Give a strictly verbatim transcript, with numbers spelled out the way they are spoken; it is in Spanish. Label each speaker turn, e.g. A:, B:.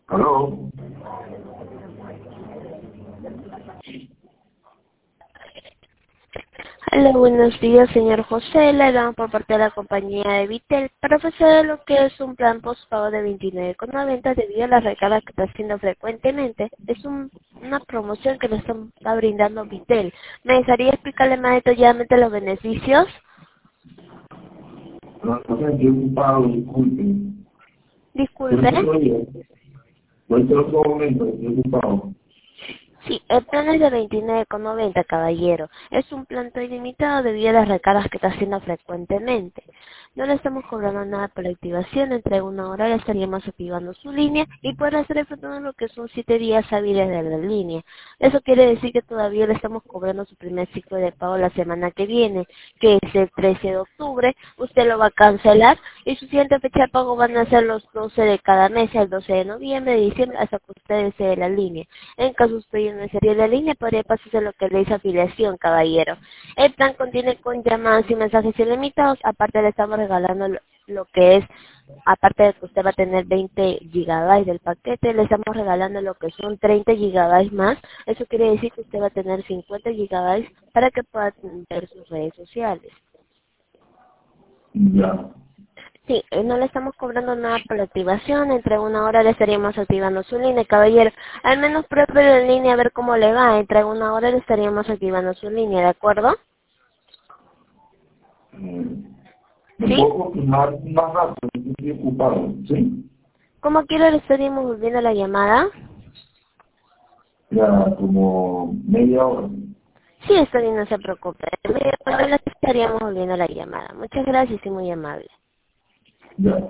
A: Aló.
B: Hola, buenos días, señor José. Le damos por parte de la compañía de Vitel para ofrecer lo que es un plan postpago de veintinueve con noventa debido a las recargas que está haciendo frecuentemente. Es un, una promoción que le está brindando Vitel. ¿Me gustaría explicarle más detalladamente los beneficios?
A: No, no sé, estoy ocupado, disculpen. Por
B: Disculpe.
A: eso todavía. Voy a otro momento, estoy ocupado.
B: Sí, el plan es de veintinueve con noventa, caballero. Es un plan ilimitado debido a las recargas que está haciendo frecuentemente. No le estamos cobrando nada por la activación. Entre una hora le estaríamos activando su línea y podrá estar efectuando lo que son siete días hábiles de la línea. Eso quiere decir que todavía le estamos cobrando su primer ciclo de pago la semana que viene, que es el trece de octubre. Usted lo va a cancelar y su siguiente fecha de pago van a ser los doce de cada mes, el doce de noviembre, de diciembre, hasta que usted desee la línea. En caso usted ya no desearía la línea, podría pasarse lo que le dice afiliación, caballero. El plan contiene con llamadas y mensajes ilimitados. Aparte le estamos regalando lo, lo que es, aparte de que usted va a tener veinte gigabytes del paquete, le estamos regalando lo que son treinta gigabytes más. Eso quiere decir que usted va a tener cincuenta gigabytes para que pueda ver sus redes sociales.
A: Ya.
B: Sí, eh, no le estamos cobrando nada por la activación. Entre una hora le estaríamos activando su línea, caballero. Al menos pruébelo en línea a ver cómo le va. Entre una hora le estaríamos activando su línea, ¿de acuerdo?
A: Eh, ¿Me
B: ¿Sí?
A: puedo confirmar más rápido? Estoy ocupado, ¿sí?
B: ¿Cómo quiero le estaríamos volviendo la llamada?
A: Ya, como media hora.
B: Sí, está bien, no se preocupe. En media hora le estaríamos volviendo la llamada. Muchas gracias y muy amable.
A: Ya.